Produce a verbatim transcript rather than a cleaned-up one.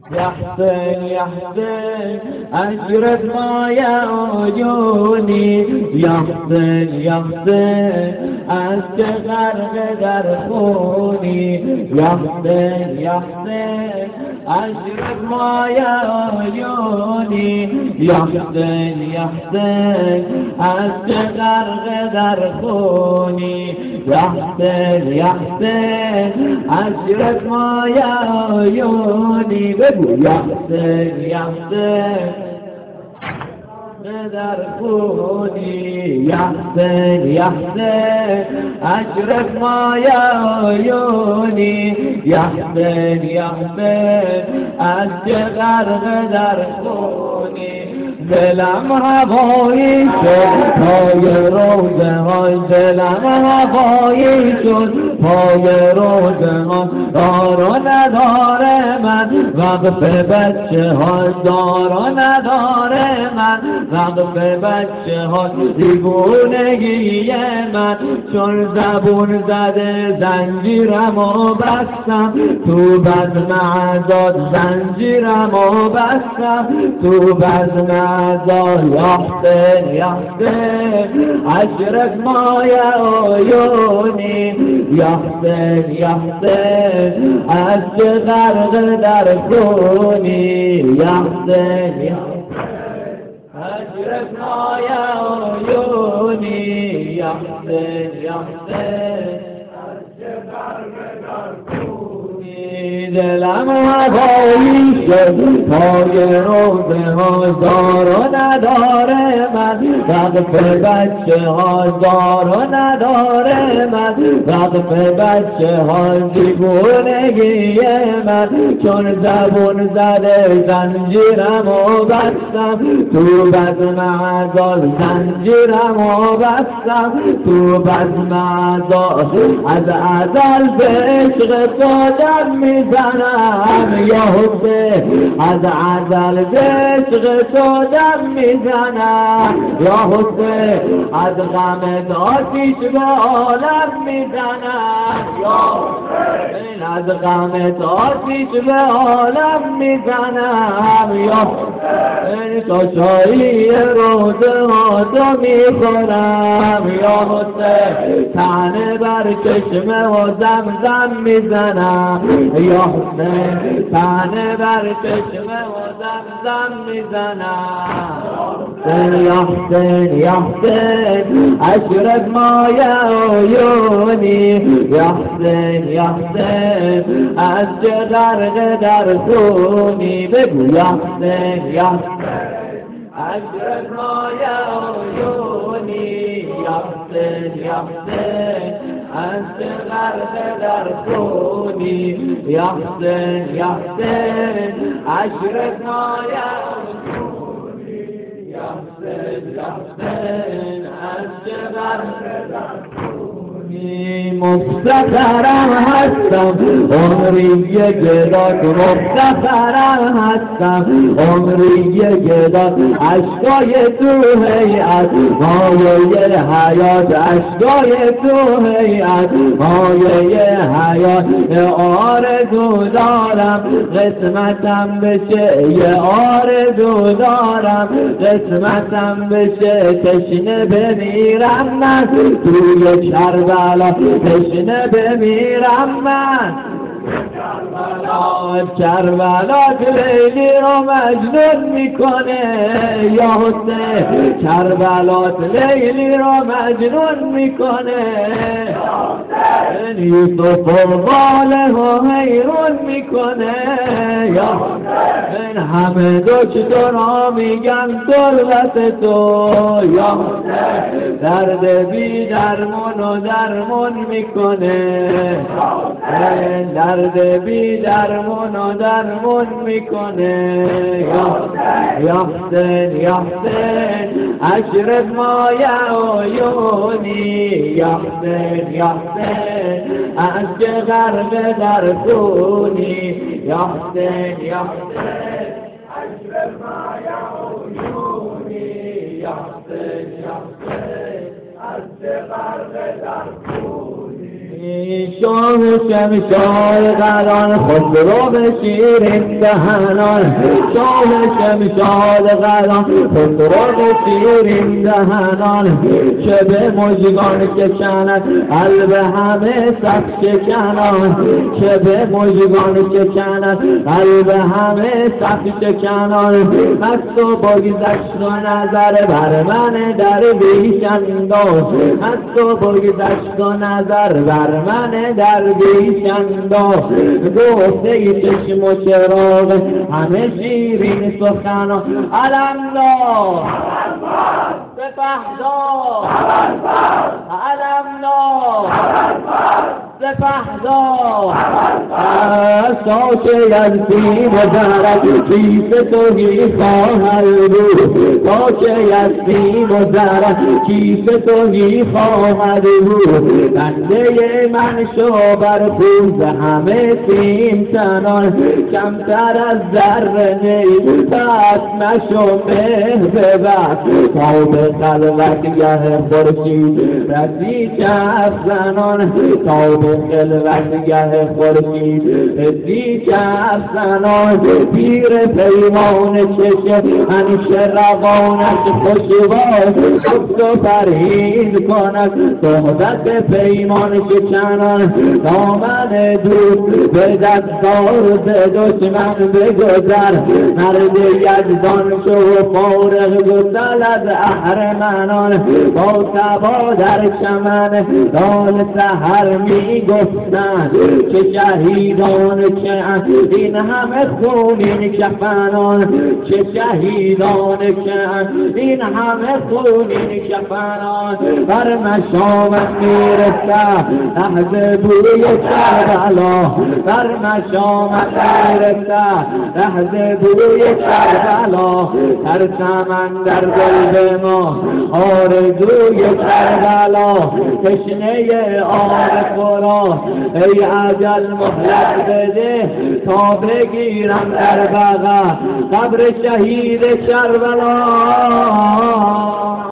يحسن يحسن أجرد ما يعجوني يحسن يحسن أستغرق درخوني يحسن يحسن أجرد ما يعجوني يحسن يحسن أستغرق درخوني يحسن يحسن أجرد ما يعجوني يحسن يحسن درخوني يحسن يحسن أشرف ما يعيوني يحسن يحسن أشغر درخوني دلم هوایی شد پای روزگان دلم هوایی شد پای روزگان دار و نداره من وقف بچه ها دار و نداره من وقف بچه ها دیوونگی من چون زبون زده زنجیرم و بستم تو بزم عذاب زنجیرم و بستم تو بزم يحسن يحسن أشرق ما يعيوني يحسن يحسن أشغر درخوني يحسن أشرق ما يعيوني يحسن يحسن أشغر درخوني دلم هوایی شد پای روزگان دار و نداره من وقف بچه ها دار و نداره من وقف بچه ها دیوونگی من چون زبون زده زنجیرم و بستم تو بزم عذاب زنجیرم و بستم تو بزم عذاب از عذاب به عشق خودم میزنم یا حسین از عذاب به عشق خودم میزنم یا حسین از غم آتیش به عالم میزنم یا حسین از غم آتیش به عالم میزنم یا حسین تا شایی روزه ها تو میخورم یا حسین تنه بر چشمه و زمزم میزنم یا حسین تنه بر چشمه و زمزم میزنم يحسن يحسن أشرب ما يعيوني يحسن يحسن أشغر درخوني بقو يحسن يحسن أشرب ما يعيوني يحسن يحسن أشغر درخوني يحسن يحسن أشرب ما يعيوني يحسن يحسن الجبر مفتخرم هستم عمری گداک مفتخرم هستم عمری گداک عشقای تو هیئت مایه حیات عشقای تو هیئت مایه حیات آرزو دارم قسمتم بشه یه آرزو دارم قسمتم بشه تشنه بمیرم من توی کربلا تشنه بمیرم من کربلا کربلا لیلی رو مجنون میکنه یا حسین کربلا لیلی رو مجنون میکنه یوسف و باله و حیرون میکنه یا حسین همه دکترها میگن دولت تو یا حسین درد بی درمون و درمون میکنه درد بی درمون و درمون میکنه یا حسین یا حسین اشرب ما یعیونی یا حسین یا حسین اشک غرق در خونی یا حسین یا حسین اشرب ما یعیونی یا حسین یا حسین اشک غرق در خونی شاه شمشای قران خسرو به شیرین دهنان شاه شمشاد قران خسرو به شیرین دهنان چه به مژگان شکند قلب همه صف شکنان چه به مژگان شکند قلب همه صف شکنان از تو بگذشت و نظر بر من درویش انداز از تو بگذشت و نظر بر من درویش انداز گفته چشم و چراغ همه شیرین سخنان علمدار سپهدار علمدار سپهدار ساک یزدی مزرد کیف توهی خواهد بود ساک یزدی مزرد کیف توهی خواهد بود بنده من شو بر پوز همه سیم تنان کمتر از ذره نی پس نشو به ببر تا به خلوت گه خورشید رسی کف زنان تا به خلوت گه خورشید رسی کف زنان پیر پیمان چشه همیشه روانش خوشوار گفت و پرهیز کند صحبت پیمان شکنان دامن دوست به دستار ز دشمن بگذر مرد یزدان شو فارغ گسل از اهرمنان با صبا در چمن دال سحر می گفتن که شهیدان که این همه خونین کفنان چه شهیدان که این همه خونین کفنان بر مشامت میرسه لحظه بوی کربلا بر مشامت میرسه لحظه بوی کربلا ترسم در قلب ما آرزوی کربلا تشنه آب خورا ای اجل مهلت بده تا بگیرم در بغل قبر شهید کربلا